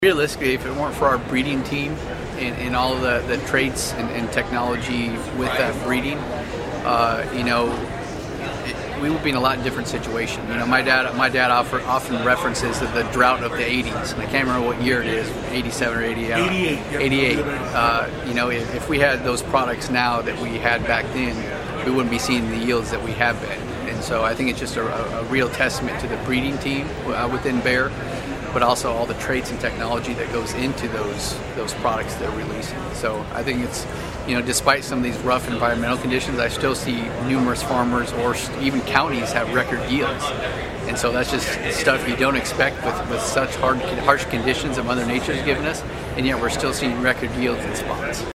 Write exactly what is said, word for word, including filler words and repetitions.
Realistically, if it weren't for our breeding team and, and all of the, the traits and, and technology with that breeding, uh, you know, it, we would be in a lot different situation. You know, my dad, my dad offer, often references the, the drought of the eighties, and I can't remember what year it is, eighty-seven or eighty-eight. eighty-eight. Yep. eighty-eight. Uh, you know, if, if we had those products now that we had back then, we wouldn't be seeing the yields that we have been. And so I think it's just a, a real testament to the breeding team uh, within Bayer, but also all the traits and technology that goes into those those products they're releasing. So I think it's, you know, despite some of these rough environmental conditions, I still see numerous farmers or even counties have record yields. And so that's just stuff you don't expect with, with such hard, harsh conditions that Mother Nature's given us, and yet we're still seeing record yields in spots.